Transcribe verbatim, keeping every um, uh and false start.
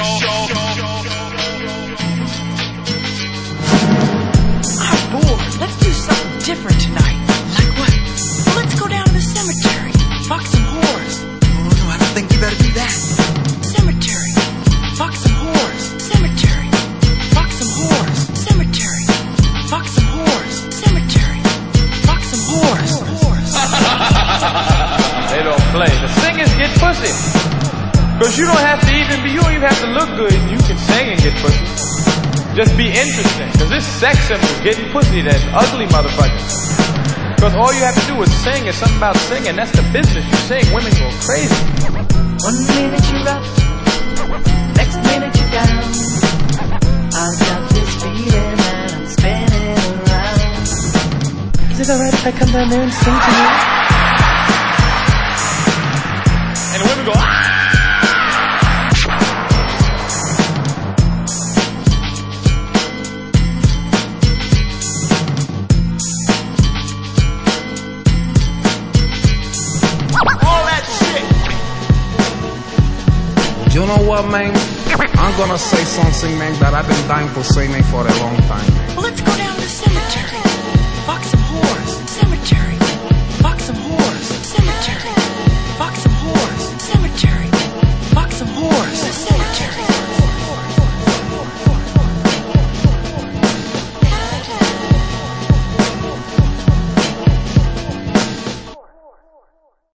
I'm bored. Let's do something different tonight. Like what? Well, let's go down to the cemetery. Fuck some whores. Oh, no, I don't think you better do that. Cemetery. Fuck some whores. Cemetery. Fuck some whores. Cemetery. Fuck some whores. Cemetery. Fuck some whores. They don't play. The singers get pussy. Cause you don't have to even be, you don't even have to look good. You can sing and get pussy. Just be interesting. Cause this sex symbol, getting pussy, that's ugly motherfuckers. Cause all you have to do is sing. It's something about singing. That's the business. You sing, women go crazy. One minute you're up, next minute you're down. I've got this feeling that I'm spinning around. Is it alright if I come down there and sing to you? And the women go, ah! You know what, man? I'm gonna say something, man, that I've been dying to say, man, for a long time. Well, let's go down to the cemetery.